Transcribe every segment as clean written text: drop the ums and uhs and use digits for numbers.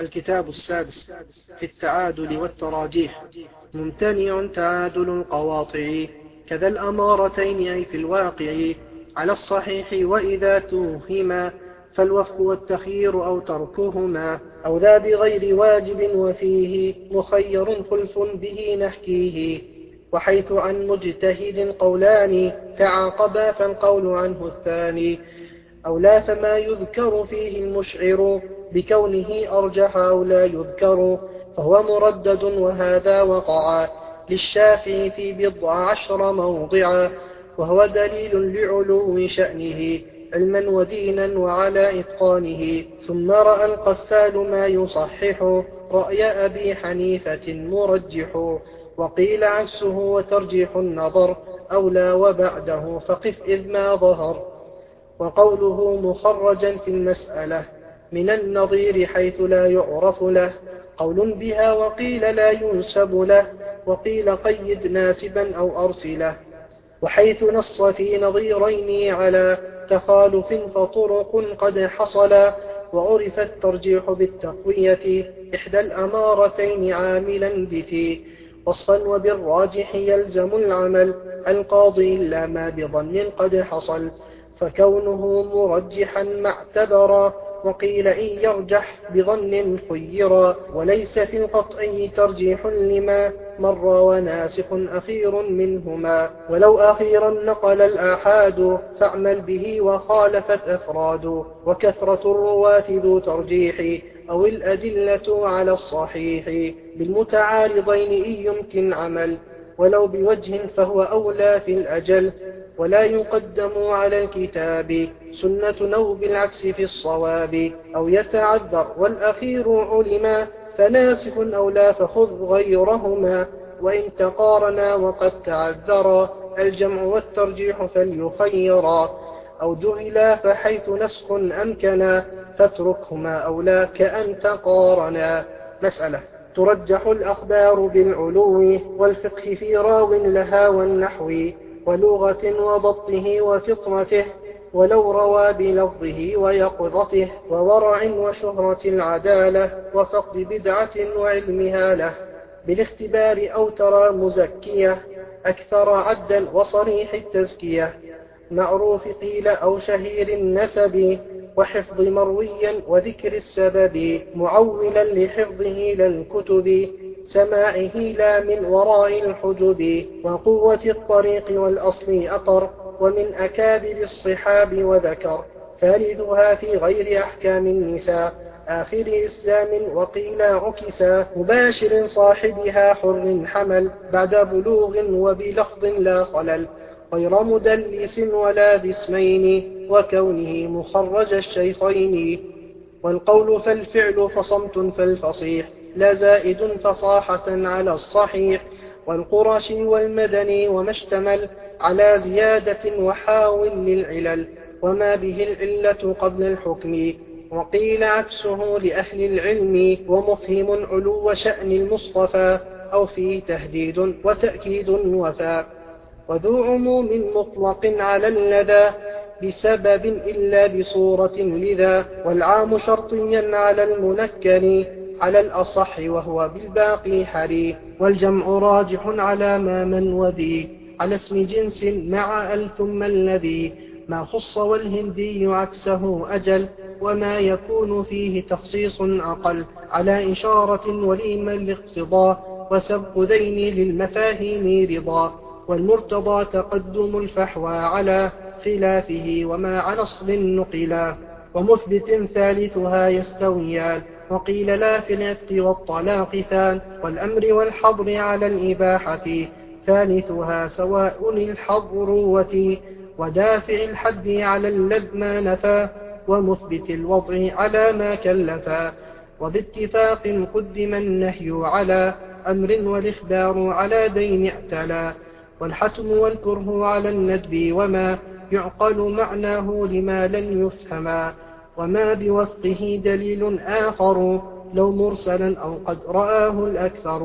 الكتاب السادس في التعادل والتراجيح. ممتنع تعادل القواطع كذا الأمارتين أي في الواقع على الصحيح، وإذا توهما فالوفق والتخيير أو تركهما، أو ذا بغير واجب وفيه مخير خلف به نحكيه. وحيث عن مجتهد قولان تعاقبا فالقول عنه الثاني، أو لا فما يذكر فيه المشعر بكونه أرجح أو لا يذكر فهو مردد. وهذا وقع للشافعي في 12 موضعا، وهو دليل لعلو شأنه علما ودينا وعلى إتقانه. ثم رأى القفال ما يصحح رأي أبي حنيفة مرجح، وقيل عكسه وترجيح النظر أولى وبعده فقف إذ ما ظهر. وقوله مخرجا في المسألة من النظير حيث لا يعرف له قول بها، وقيل لا ينسب له، وقيل قيد ناسبا أو أرسله. وحيث نص في نظيرين على تخالف فطرق قد حصل، وعرف الترجيح بالتقوية إحدى الأمارتين عاملا بتي وصفا، وبالراجح يلزم العمل القاضي إلا ما بظن قد حصل، فكونه مرجحا ما اعتبرا. وقيل إن يرجح بظن خيرا، وليس في القطع ترجيح لما مر وناسخ أخير منهما. ولو أخيرا نقل الآحاد فاعمل به وخالفت أفراد، وكثرة الرواة ذو ترجيح أو الأدلة على الصحيح بالمتعارضين إن يمكن عمل، ولو بوجه فهو أولى في الأجل. ولا يقدم على الكتاب سنة أو بالعكس في الصواب، أو يتعذر والأخير علما فناسخ أو لا فخذ غيرهما. وإن تقارنا وقد تعذرا الجمع والترجيح فليخيرا، أو جهلا فحيث نسخ أمكنا فاتركهما أو لا كأن تقارنا. مسألة ترجح الأخبار بالعلو والفقه في راو لها والنحو ولغة وضبطه وفطرته، ولو روى بلفظه ويقظته وورع وشهرة العدالة وفقد بدعة وعلمها له، بالاختبار أو ترى مزكية أكثر عدا وصريح التزكية، معروف قيل أو شهير النسب وحفظ مرويا وذكر السبب، معولا لحفظه للكتب سماعه لا من وراء الحجب، وقوة الطريق والأصل أطر ومن أكابر الصحاب وذكر، ثالثها في غير أحكام النساء آخر إسلام وقيل عكسا، مباشر صاحبها حر حمل بعد بلوغ وبلفظ لا خلل، غير مدلس ولا باسمين وكونه مخرج الشيخين. والقول فالفعل فصمت فالفصيح لا زائد فصاحة على الصحيح، والقرشي والمدني وما اشتمل على زيادة وحاول للعلل وما به العلة قبل الحكم، وقيل عكسه لأهل العلم ومفهم علو شأن المصطفى أو فيه تهديد وتأكيد وفاء. وذو عموم مطلق على اللذا بسبب إلا بصورة لذا، والعام شرطيا على المنكر على الأصح وهو بالباقي حري، والجمع راجح على ما من وذي على اسم جنس مع ال ثم الذي ما خص، والهندي عكسه أجل وما يكون فيه تخصيص أقل على إشارة وليم الاقتضاء، وسبق ذين للمفاهيم رضا، والمرتضى تقدم الفحوى على خلافه وما على أصل نقلا. ومثبت ثالثها يستويان، وقيل لا في العتق والطلاق ثان، والأمر والحظر على الإباحة ثالثها سواء الحظروة، ودافع الحد على اللذم نفى، ومثبت الوضع على ما كلفا. وباتفاق قدم النهي على أمر والإخبار على دين اعتلى، والحتم والكره على الندب وما يعقل معناه لما لن يفهما، وما بوفقه دليل آخر لو مرسلا أو قد رآه الأكثر،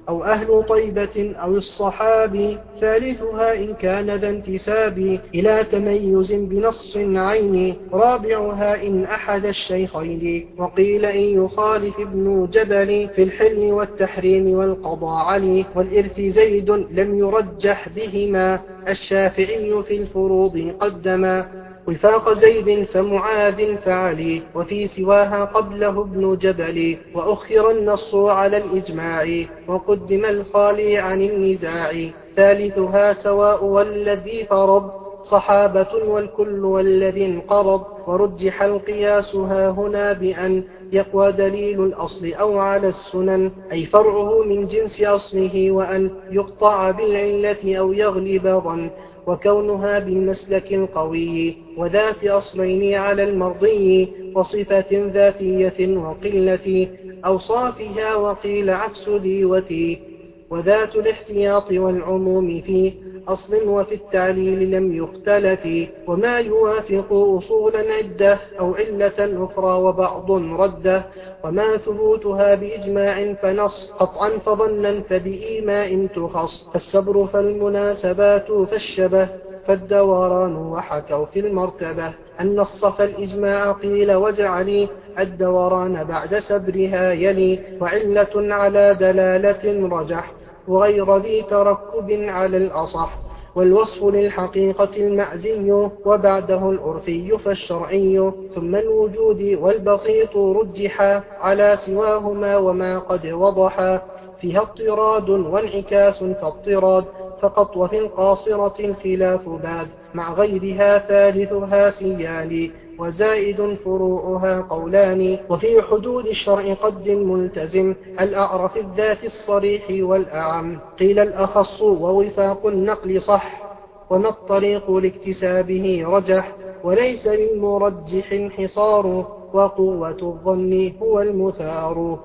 أو أهل طيبة أو الصحابي. ثالثها إن كان ذا انتساب إلى تميز بنص عيني. رابعها إن أحد الشيخين. وقيل إن يخالف ابن جبل في الحل والتحريم والقضاء علي. والإرث زيد لم يرجح بهما. الشافعي في الفروض قدما. وفاق زيد فمعاذ فعلي. وفي سواها قبله ابن جبل. وأخر النص على الإجماع. وقدم الخالي عن النزاع. ثالثها سواء والذي فرض صحابة والكل والذي انقرض. ورجح القياس هنا بأن يقوى دليل الأصل أو على السنن أي فرعه من جنس أصله. وأن يقطع بالعلة أو يغلب ظن. وكونها بالمسلك القوي وذات أصلين على المرضي. وصفة ذاتية وقلة أوصافها. وقيل عكس ديوتي. وذات الاحتياط والعموم في أصل وفي التعليل لم يختلف. وما يوافق أصولا عدة أو علة أخرى وبعض رده. وما ثبوتها بإجماع فنص قطعا فظنا فبإيماء تخص. فالصبر فالمناسبات فالشبه فالدوران. وحكوا في المرتبة أن الصف الإجماع قيل واجعلي الدوران بعد سبرها يلي. وعلة على دلالة رجح وغير ذي تركب على الأصح. والوصف للحقيقة المعزي وبعده العرفي فالشرعي. ثم الوجود والبسيط رجحا على سواهما وما قد وضحا. فيها اضطراد وانعكاس فاضطراد فقط. وفي القاصرة الخلاف باد مع غيرها. ثالثها سيان وزائد فروعها قولان. وفي حدود الشرع قدم ملتزم الأعرف الذات الصريح والأعم. قيل الأخص ووفاق النقل صح. وما الطريق لاكتسابه رجح. وليس للمرجح انحصار. وقوة الظن هو المثار.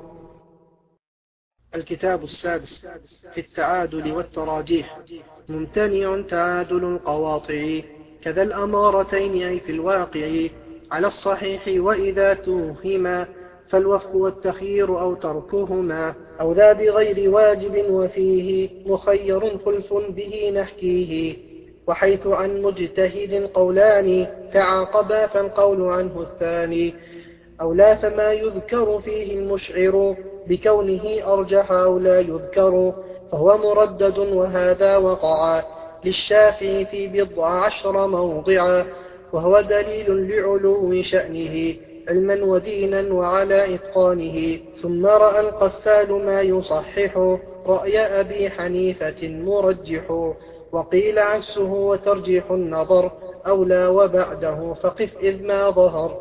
الكتاب السادس في التعادل والتراجيح. ممتنع تعادل القواطع كذا الأمارتين أي في الواقع على الصحيح. وإذا توهما فالوفق والتخيير أو تركهما. أو ذا بغير واجب وفيه مخير خلف به نحكيه. وحيث عن مجتهد قولان تعاقبا فالقول عنه الثاني. أو لا فما يذكر فيه المشعر بكونه أرجح أو لا يذكر فهو مردد. وهذا وقع للشافعي في 12 موضعا. وهو دليل لعلو شأنه علما ودينا وعلى إتقانه. ثم رأى القفال ما يصحح رأي أبي حنيفة مرجح. وقيل عكسه وترجيح النظر أولى. وبعده فقف إذ ما ظهر.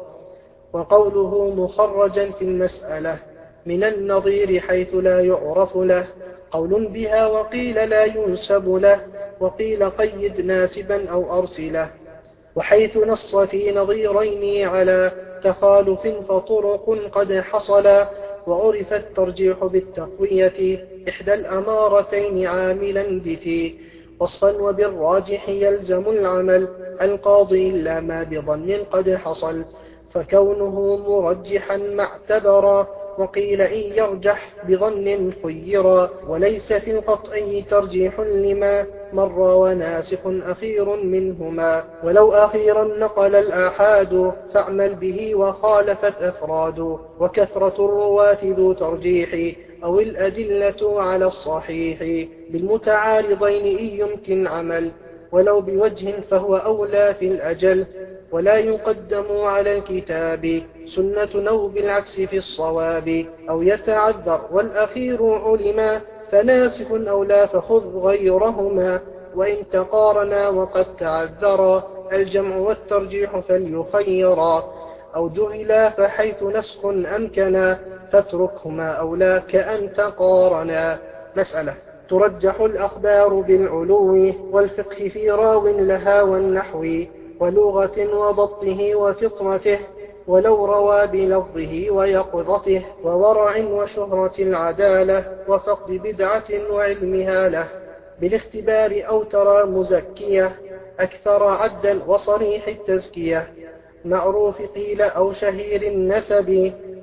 وقوله مخرجا في المسألة من النظير حيث لا يعرف له قول بها. وقيل لا ينسب له. وقيل قيد ناسبا أو أرسله. وحيث نص في نظيرين على تخالف فطرق قد حصل. وعرف الترجيح بالتقوية إحدى الأمارتين عاملا بتي. وصفا وبالراجح يلزم العمل القاضي إلا ما بظن قد حصل. فكونه مرجحا ما اعتبرا. وقيل إن يرجح بظن خيرا. وليس في القطع ترجيح لما مر وناسخ أخير منهما. ولو أخيرا نقل الآحاد فاعمل به وخالفت أفراد. وكثرة الرواة ذو ترجيح أو الأدلة على الصحيح. بالمتعارضين إن يمكن عمل ولو بوجه فهو أولى في الأجل. ولا يقدم على الكتاب سنة أو بالعكس في الصواب. أو يتعذر والأخير علما فناسخ أو لا فخذ غيرهما. وإن تقارنا وقد تعذرا الجمع والترجيح فليخيرا. أو جهلا فحيث نسخ أمكنا فاتركهما أو لا كأن تقارنا. مسألة ترجح الأخبار بالعلو والفقه في راو لها والنحو ولغة وضبطه وفطرته. ولو روى بلفظه ويقظته وورع وشهرة العدالة وفقد بدعة وعلمها له. بالاختبار أو ترى مزكية أكثر عدا وصريح التزكية. معروف قيل أو شهير النسب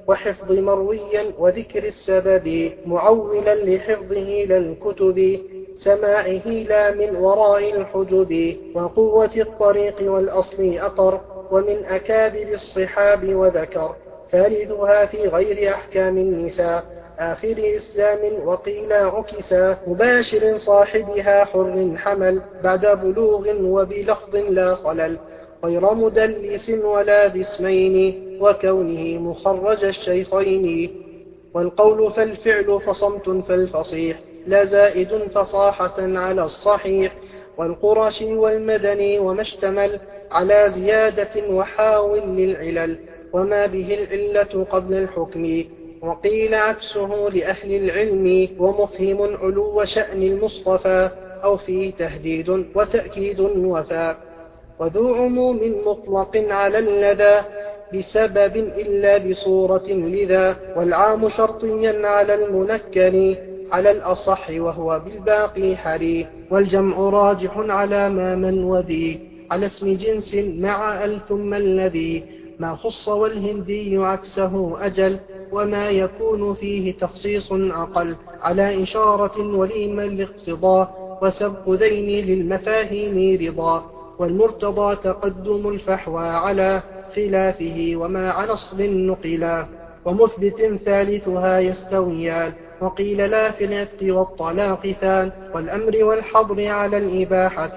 وحفظ مرويا وذكر السبب معولا لحفظه للكتب سماعه لا من وراء الحجب وقوة الطريق والأصل أطر ومن أكابر الصحاب وذكر ثالثها في غير أحكام النساء آخر إسلام وقيل عكسا مباشر صاحبها حر حمل بعد بلوغ وبلفظ لا خلل غير مدلس ولا باسمين وكونه مخرج الشيخين والقول فالفعل فصمت فالفصيح لا زائد فصاحة على الصحيح والقرشي والمدني وما اشتمل على زيادة وحاول للعلل وما به العلة قبل الحكم وقيل عكسه لأهل العلم ومفهم علو شأن المصطفى أو فيه تهديد وتأكيد وفاء وذو عموم مطلق على اللذا بسبب إلا بصورة لذا والعام شرطيا على المنكر على الأصح وهو بالباقي حري والجمع راجح على ما من وذي على اسم جنس مع ال ثم الذي ما خص والهندي عكسه أجل وما يكون فيه تخصيص أقل على إشارة وليم الاقتضاء وسبق ذين للمفاهيم رضا والمرتضى تقدم الفحوى على خلافه وما على أصل نقلا ومثبت ثالثها يستويان وقيل لا في العتق والطلاق ثان والأمر والحظر على الإباحة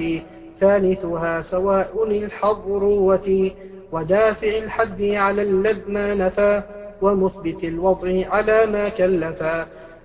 ثالثها سواء الحظروة ودافع الحد على اللذ ما نفى ومثبت الوضع على ما كلفا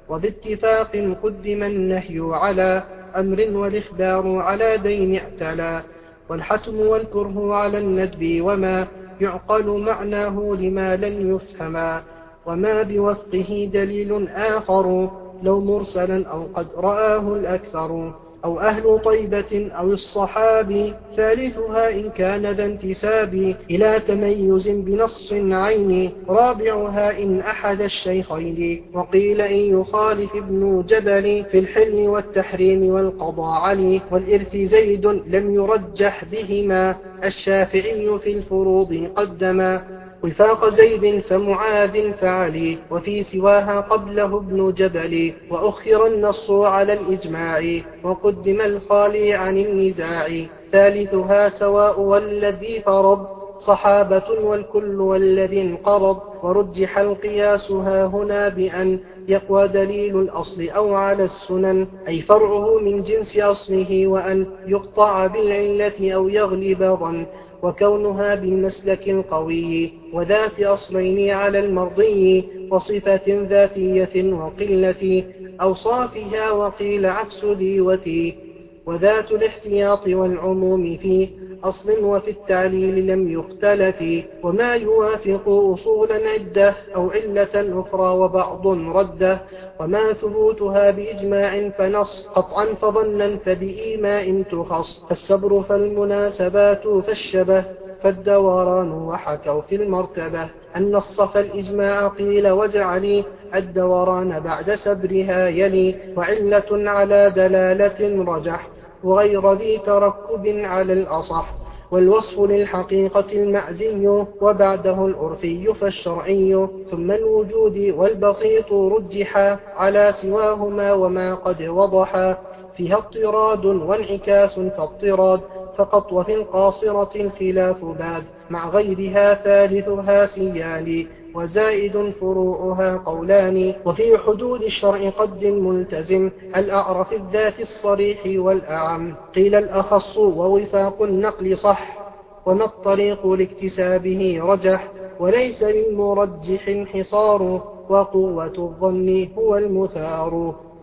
وباتفاق قدم النهي على أمر والإخبار على دين اعتلى والحتم والكره على الندب وما يعقل معناه لما لن يفهما وما بوفقه دليل آخر لو مرسلا أو قد رآه الأكثر أو أهل طيبة أو الصحابي ثالثها إن كان ذا انتساب إلى تميز بنص عيني رابعها إن أحد الشيخين وقيل إن يخالف ابن جبل في الحل والتحريم والقضاء علي والإرث زيد لم يرجح بهما الشافعي في الفروض قدما وفاق زيد فمعاذ فعلي وفي سواها قبله ابن جبل وأخر النص على الإجماع وقدم الخالي عن النزاع ثالثها سواء والذي فرض صحابة والكل والذي انقرض ورجح القياس ها هنا بأن يقوى دليل الأصل أو على السنن أي فرعه من جنس أصله وأن يقطع بالعلة أو يغلب ظن وكونها بالمسلك القوي وذات أصلين على المرضي وصفة ذاتية وقلة أوصافها وقيل عكس ذيوتي وذات الاحتياط والعموم في أصل وفي التعليل لم يختلف وما يوافق أصولا عدة أو علة أخرى وبعض رده وما ثبوتها بإجماع فنص قطعا فظنا فبإيماء تخص فالصبر فالمناسبات فالشبه فالدوران وحكوا في المرتبة أن الصف الإجماع قيل واجعلي الدوران بعد سبرها يلي وعلة على دلالة رجح وغير ذي تركب على الأصح والوصف للحقيقة المعزي وبعده العرفي فالشرعي ثم الوجود والبسيط رجحا على سواهما وما قد وضحا فيها اضطراد وانعكاس فاضطراد فقط وفي القاصرة الخلاف باد مع غيرها ثالثها سيان وزائد فروعها قولان وفي حدود الشرع قد ملتزم الأعرف الذات الصريح والأعم قيل الأخص ووفاق النقل صح وما الطريق لاكتسابه رجح وليس للمرجح انحصار وقوة الظن هو المثار